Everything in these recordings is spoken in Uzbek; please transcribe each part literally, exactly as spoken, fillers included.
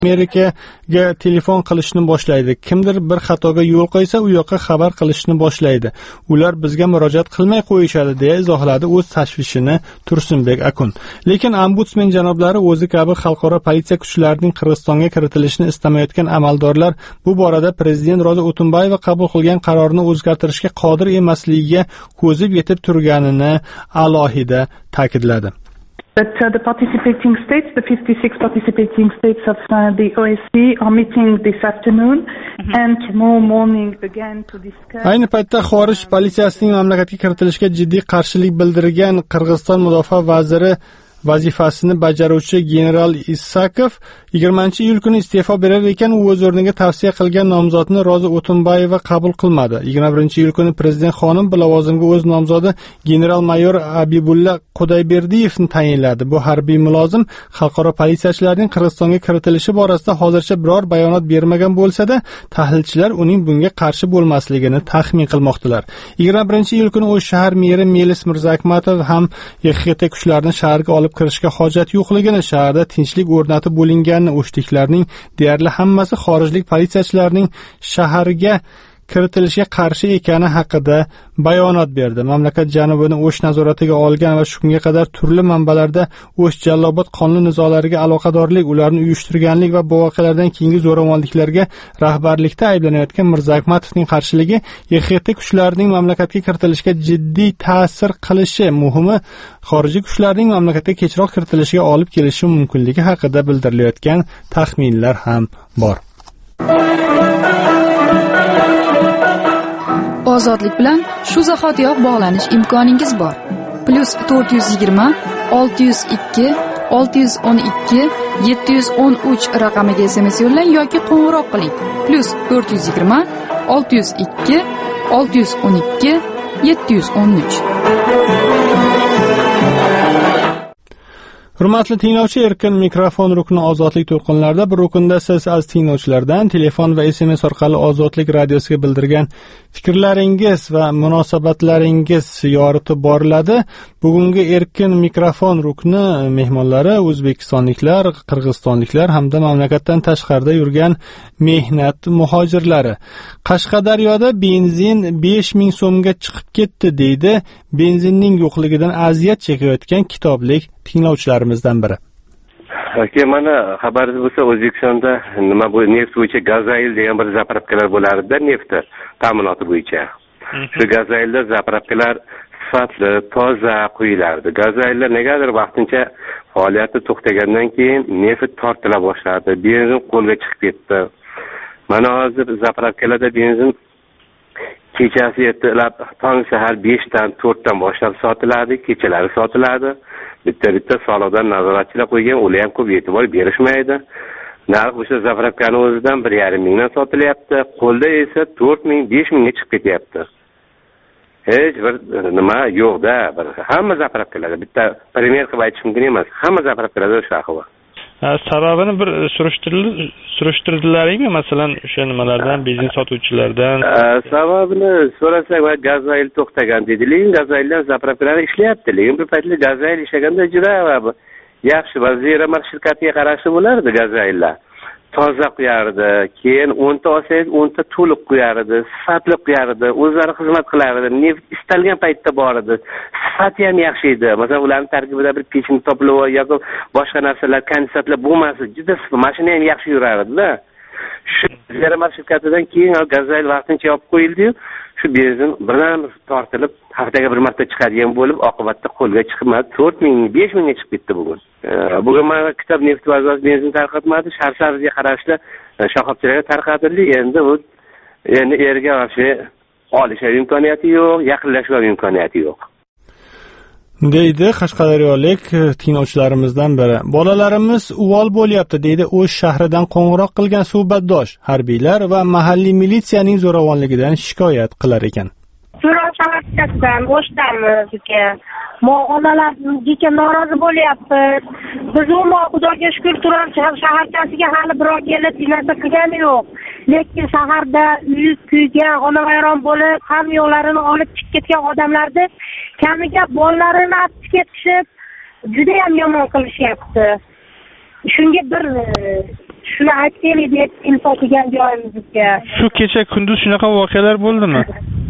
Amerikaga telefon qilishni boshlaydi. Kimdir bir xatoga yo'l qo'ysa, u yoqqa xabar qilishni boshlaydi. Ular bizga murojaat qilmay qo'yishadi, deya izohladi o'z tashvishini Tursunbek Akun. Lekin ombudsman janoblari o'zi kabi xalqaro politsiya kuchlarining Qirg'izistonga kiritilishini istamayotgan amaldorlar bu borada prezident Ro'za O'tunbayeva qabul qilgan qarorni o'zgartirishga qodir emasligiga ko'zib yetib turganini alohida ta'kidladi. But uh, the participating states, the fifty-six participating states of uh, the O S C are meeting this afternoon mm-hmm. and tomorrow morning again to discuss. Ayni paytda xorij politsiyasining mamlakatga kiritilishga jiddiy qarshilik bildirgan Qirg'iziston mudofaa vaziri vazifasini bajaruvchi general Isakov yigirmanchi iyul kuni iste'fo berar ekan, u o'z o'rniga tavsiya qilgan nomzodni Ro'za O'tunbayeva qabul qilmadi. yigirma birinchi iyul kuni prezident xonim bu lavozimga o'z nomzodi general-mayor Abibulla Qudayberdiyevni tayinladi. Bu harbiy mulozim xalqaro politsiyachilarning Qirg'izistonga kiritilishi borasida hozircha biror bayonot bermagan bo'lsa-da, tahlilchilar uning bunga qarshi bo'lmasligini taxmin qilmoqdalar. yigirma birinchi iyul kuni o'sh shahar meri Melis Mirzakmatov ham Y X T kuchlarini shaharga olib kirishga hojat yo'qligini, shaharda tinchlik o'rnatib bo'linganini, o'shliklarning deyarli hammasi xorijlik politsiyachilarning shaharga kiritilishiga qarshi ekani haqida bayonot berdi. Mamlakat janubini o'sh nazoratiga olgan va shunga qadar turli manbalarda o'sh Jallobod qonli nizolariga aloqadorlik, ularni uyushtirganlik va bu voqealardan keyingi zo'ravonliklarga rahbarlikda ayblanayotgan Mirzakmatovning qarshiligi Y X T kuchlarining mamlakatga kiritilishiga jiddiy ta'sir qilishi, muhimi xorijiy kuchlarning mamlakatga kechroq kiritilishiga olib kelishi mumkinligi haqida bildirilayotgan taxminlar ham bor. Ozodlik bilan shu zahotiyoq bog'lanish imkoningiz bor. Plus to'rt yuz yigirma olti yuz ikki olti yuz o'n ikki yetti yuz o'n uch raqamiga S M S yo'llang yoki qo'ng'iroq qiling. Plus to'rt yuz yigirma olti yuz ikki olti yuz o'n ikki yetti yuz o'n uch. Hurmatli tinglovchi, erkin mikrofon rukni ozodlik to'lqinlarida bir rukunda siz az tinglovchilardan telefon va S M S orqali Ozodlik radiosiga bildirgan fikrlaringiz va munosabatlaringiz yoritib boriladi. Bugungi erkin mikrofon rukni mehmonlari o'zbekistonliklar, qirg'izistonliklar hamda mamlakatdan tashqarida yurgan mehnat muhojirlari. Qashqadaryoda benzin besh ming so'mga chiqib ketdi deydi benzinning yo'qligidan aziyat chekayotgan kitoblik tinglovchilarimizdan biri. Aka, mana xabaringiz bo'lsa, O'zbekistonda nima bu neft bo'yicha Gazail degan bir zapravkalar bo'lardi-da, neft ta'minoti bo'yicha. Shu Gazailda zapravkalar sifatli, toza quyilardi. Gazaillar negadir vaqtincha faoliyati to'xtagandan keyin neft tortila boshladi. Benzin qo'lga chiqib ketdi. Mana hozir zapravkalarda benzin kechasi ertalab tong sahar beshdan to'rtdan boshlab sotiladi, kechalari sotiladi. Bitta-bitta soliqdan nazoratchilar qo'ygan, ular ham ko'p e'tibor berishmaydi. Narx o'sha zapravkani o'zidan bir yarim mingdan sotilyapti, qo'lda esa to'rt ming, besh mingga chiqib ketyapti. Hech bir nima yo'q-da, bir hamma zapravkalarda, bitta primer qilib aytish mumkin emas. Hamma zapravkalarda o'sha ahvol. Sababini bir surishtirdilaringmi, masalan, o'sha nimalardan, benzin sotuvchilardan? Sababini so'rasak, va Gazail to'xtagan dedi. Lekin Gazaillar zapravkalar ishlayapti. Lekin bir paytlar Gazail ishlaganda juda yaxshi va Zeramer shirkatiga qarashli bo'lardi Gazaillar. Toza qo'yardi, keyin o'nta olsangiz o'nta to'liq qo'yardi, sifatli qo'yardi, o'zlari xizmat qilardi, neft istalgan paytda bor edi, sifati ham yaxshi edi. Masalan, ularning tarkibida bir pechni topilib yoki boshqa narsalar, kondensatlar bo'lmasa, juda mashina ham yaxshi yurardi-da. Shu Zeramer shirkatidan keyin Gazail vaqtincha yopib qo'yildi-yu, shu benzin birdan tortilib, haftaga bir marta chiqadigan bo'lib, oqibatda qo'lga chiqmadi, to'rt ming, besh mingga chiqib ketdi bugun. Bugun mana kitob neft bazasi benzin tarqatmadi, Sharsabzga qarashli shoxobchalarga tarqatildi. Endi u endi erga o'sha olish imkoniyati yo'q, yaqinlashuv imkoniyati yo'q. deydi qashqadaryolik tinglovchilarimizdan biri. Bolalarimiz uvol bo'lyapti deydi o'sh shahridan qo'ng'iroq qilgan suhbatdosh. Harbiylar va mahalliy militsiyaning zo'ravonligidan shikoyat qilar ekan. So'rovchilardan o'shdanmiz aka. Onalar norozi bo'lyapmiz. Biz umuman Xudoga shukr turar shaharchasiga hali biror kelib narsa qilgani yo'q. Lekin shaharda uy kuygan, onavayron bo'lib, ham yo'llarini olib chiqib ketgan odamlarni kamiga bolalarini olib ketishib, juda ham yomon qilishyapti. Shunga bir shuni aytaylik deb info qilgan joyimizga. Shu kecha kunduz shunaqa voqealar bo'ldimi?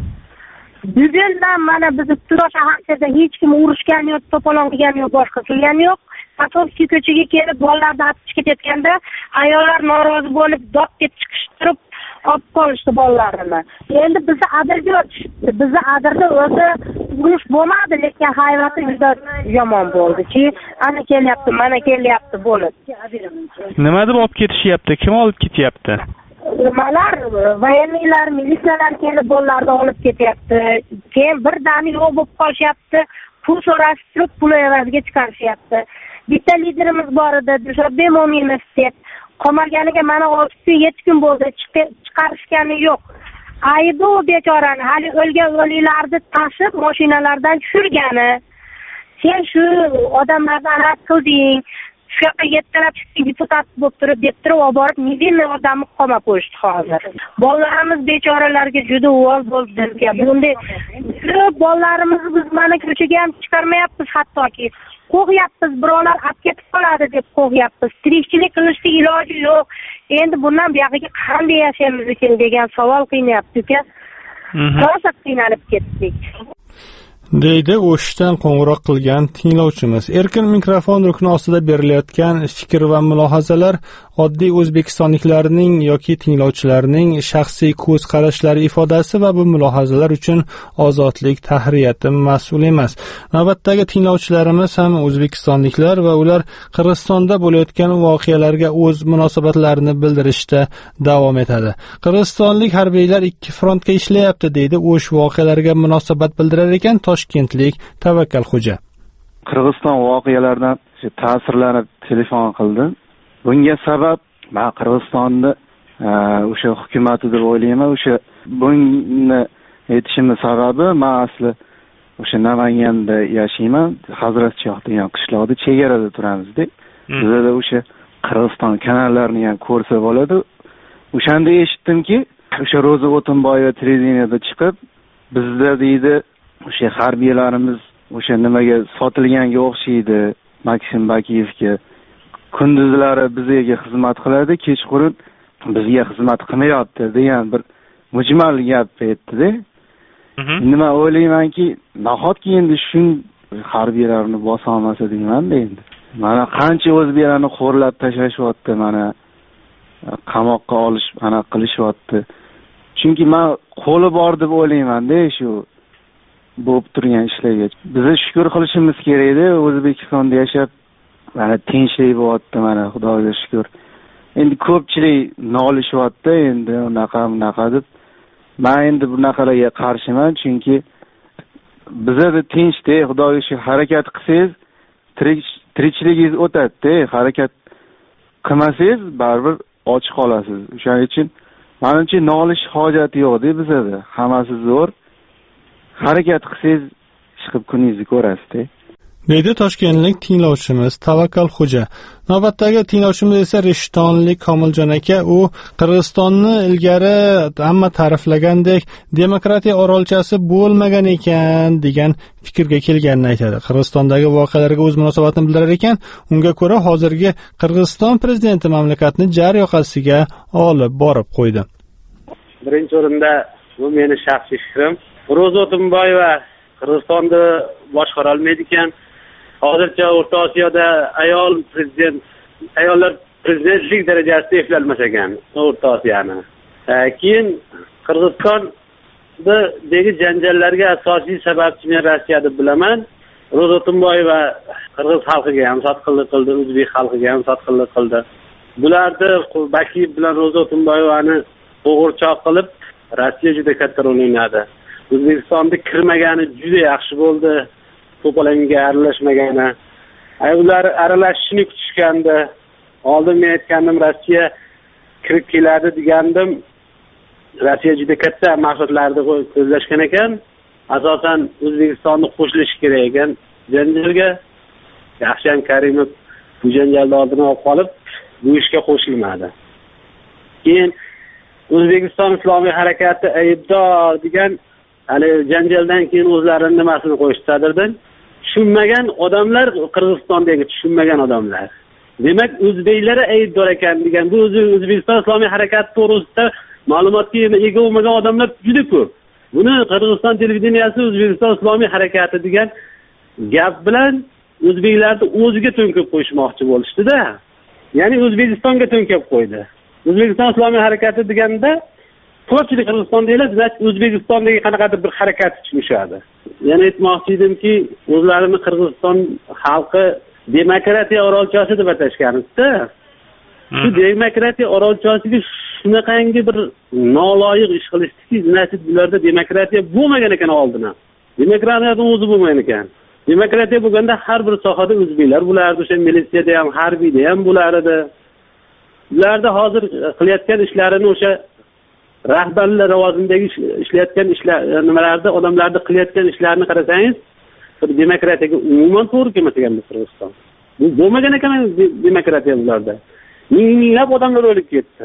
Bugundan mana bizni Turon shaharida hech kim urushgan yo'q, to'polon qilgan yo'q, boshqa qilgan yo'q. Asosiy ko'chaga kelib bolalarni olib ketayotganda ayollar norozi bo'lib dod deb chiqishtirib olib qolishdi bolalarini. Endi bizni adirga o'tishdi. Bizni adirda o'zi urush bo'lmadi, lekin hayvati juda yomon bo'ldiki, ana kelyapti, mana kelyapti bo'lib. Nima deb olib ketishyapti? Kim olib ketyapti? Nimalar, voyeniylar, militsiyalar kelib bolalarni olib ketyapti. Keyin birdaniga yo'q bo'lib qolishyapti. Pul so'rashtirib, pul evaziga chiqarishyapti. Bitta liderimiz bor edi, Dushanbe Mo'minov deb. Qamalganiga mana olti yetti kun bo'ldi, chiqarishgani yo'q. Aybi u bechorani, hali o'lgan o'liklarni tashib mashinalardan tushirgani. Sen shu odamlardan rad qilding, shu yoqqa yettalab deputat bo'lib turib, deb turib, olib borib, million odamni qamab qo'yishdi hozir. Bolalarimiz bechoralarga juda uvol bo'ldi. Bunday bolalarimizni biz mana ko'chaga ham chiqarmayapmiz, hattoki. Qo'yapmiz, birovlar olib ketib qoladi deb qo'yapmiz. Tirikchilik qilishning iloji yo'q. Endi bundan buyog'iga qanday yashaymiz ekan degan savol qiynayapti-ku. Rosa qiynalib ketdik. deydi O'shdan qo'ng'iroq qilgan tinglovchimiz. Erkin mikrofon rukni ostida berilayotgan fikr va mulohazalar oddiy o'zbekistonliklarning yoki tinglovchilarning shaxsiy ko'z qarashlari ifodasi va bu mulohazalar uchun ozodlik tahriyati mas'ul emas. Navbatdagi tinglovchilarimiz ham o'zbekistonliklar va ular Qirg'izistonda bo'layotgan voqealarga o'z munosabatlarini bildirishda davom etadi. Qirg'izistonlik harbiylar ikki frontga ishlayapti deydi O'sh voqealarga munosabat bildirar ekan Toshkentlik Tavakkal Xo'ja. Qirg'iziston voqealaridan ta'sirlanib telefon qildim. Bunga sabab men Qirg'izistonni o'sha hukumati deb o'ylayman. O'sha buni aytishimning sababi men asli o'sha Namanganda yashayman. Hazratchoq degan qishloqda chegarada turamiz-da. Bizda o'sha Qirg'iziston kanallarini ham ko'rsa bo'ladi. O'shanda eshitdimki, o'sha Ro'za O'tinboyeva televideniyada chiqib, bizda deydi o'sha harbiylarimiz o'sha nimaga sotilganga o'xshaydi, Maksim Bakiyevga. Kunduzlari bizga xizmat qiladi, kechqurun bizga xizmat qilmayapti degan bir mujmal gap aytdi-da. Nima o'ylaymanki, nahotki endi shu harbiylarni bosa olmasa deyman-da endi. Mana qancha o'zbeklarni xo'rlab tashlashyapti, mana qamoqqa olish, ana qilishyapti. Chunki men qo'li bor deb o'ylayman-da shu bo'lib turgan ishlarga. Biz shukr qilishimiz kerak-da, O'zbekistonda yashab mana tinchlik bo'lyapti, mana Xudoga shukr. Endi ko'pchilik nolishyapti, endi unaqa unaqa deb. Men endi bunaqalarga qarshiman, chunki bizda tinchda, Xudoga shukr, harakat qilsangiz tirikchiligingiz o'tadi-da, harakat qilmasangiz baribir och qolasiz. O'shaning uchun menimcha nolish hojati yo'q-da bizda. Hammasi zo'r. Harakat qilsangiz chiqib kuningizni ko'rasiz-da. deydi toshkentlik tinglovchimiz Tavakkal Xo'ja. Navbatdagi tinglovchimiz esa Rishtonlik Komiljon aka. U Qirg'izistonni ilgari hamma ta'riflagandek demokratiya orolchasi bo'lmagan ekan degan fikrga kelganini aytadi. Qirg'izistondagi voqealarga o'z munosabatini bildirar ekan, unga ko'ra hozirgi Qirg'iziston prezidenti mamlakatni jar yoqasiga olib borib qo'ydi. Birinchi o'rinda bu meni shaxsiy fikrim. Ro'za O'tinboyeva Qirg'izistonni boshqara olmaydi ekan. Hozircha O'rta Osiyoda ayol prezident, ayollar prezidentlik darajasida e'lonlanmas ekan O'rta Osiyoni. Keyin Qirg'izistondagi janjallarga asosiy sababchi men Rossiya deb bilaman. Ro'za O'tinboyeva Qirg'iz xalqiga ham sotqinlik qildi, o'zbek xalqiga ham sotqinlik qildi. Bularni Bakiyev bilan Ro'za O'tinboyevani o'g'irchoq qilib Rossiya juda katta rol o'ynadi. O'zbekistonga kirmagani juda yaxshi bo'ldi. To'polonga aralashmagani. Ay ular aralashishini kutishganda, oldin men aytgandim Rossiya kirib keladi degandim. Rossiya juda katta maqsadlarni ko'zlashgan ekan. Asosan O'zbekistonni qo'shilishi kerak ekan janjalga. Yaxshi ham Karimov bu janjalni oldini olib qolib, bu ishga qo'shilmadi. Keyin O'zbekiston Islomiy harakati aybdor degan hali janjaldan keyin o'zlarining nimasini qo'yishdi sadrdan. Tushunmagan odamlar, Qirg'izistondagi tushunmagan odamlar. demak o'zbeklar aybdor ekan degan. Bu o'zi O'zbekiston Islomiy harakati to'g'risida ma'lumotga ega bo'lmagan odamlar juda ko'p. Buni Qirg'iziston televideniyasi O'zbekiston Islomiy harakati degan gap bilan o'zbeklarni o'ziga to'nkab qo'yishmoqchi bo'lishdi-da. Ya'ni O'zbekistonga to'nkab qo'ydi. O'zbekiston Islomiy harakati deganda ko'pchilik Qirg'izistonda emas, O'zbekistondagi qanaqadir bir harakat tushunishadi. Yana aytmoqchi edimki, o'zlarini Qirg'iziston xalqi demokratiya orolchasi deb atashganida. Shu demokratiya orolchasiga shunaqangi bir noloyiq ish qilishdiki, zinasiz bularda demokratiya bo'lmagan ekan oldindan. Demokratiyaning o'zi bo'lmagan ekan. Demokratiya bo'lganda har bir sohada o'zbeklar bo'lardi, o'sha militsiyada ham, harbiyda ham bo'lardi. Ularda hozir qilayotgan ishlarini o'sha rahbarlar lavozimidagi ishlayotgan ishlar nimalarda odamlarni qilayotgan ishlarini qarasangiz, bir demokratiyaga umuman to'g'ri kelmagan Qirg'iziston. Bu bo'lmagan ekan demokratiya bularda. Minglab odamlar o'lib ketdi.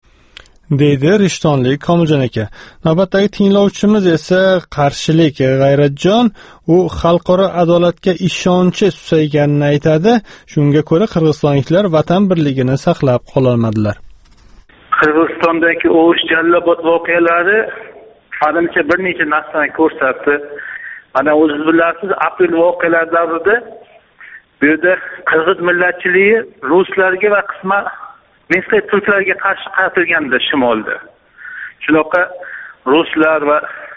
deydi Rishtonlik Komiljon aka. Navbatdagi tinglovchimiz esa Qarshilik G'ayratjon, u xalqaro adolatga ishonchi susayganini aytadi. Shunga ko'ra qirg'izistonliklar vatan birligini saqlab qololmadilar. Qirg'izistondagi o'sh jallobot voqealari hozircha bir necha narsani ko'rsatdi. Mana o'zingiz bilasiz, aprel voqealari davrida bu yerda qirg'iz millatchiligi ruslarga va qisman Mesxet turklarga qarshi qaratilgandi shimolda. Shunaqa ruslar va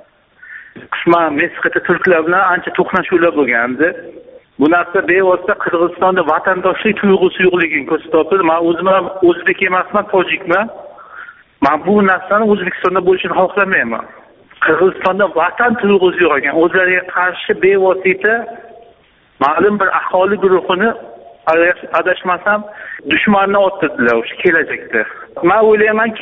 qisman Mesxet turklar bilan ancha to'qnashuvlar bo'lgandi. Bu narsa bevosita Qirg'izistonda vatandoshlik tuyg'usi yo'qligini ko'rsatdi. Men o'zim ham o'zbek emasman, tojikman. Men bu narsani O'zbekistonda bo'lishini xohlamayman. Qirg'izistonda vatan tuyg'usi yo'q ekan. O'zlariga qarshi bevosita ma'lum bir aholi guruhini adashmasam dushmanni otdilar o'sha kelajakda. Men o'ylaymanki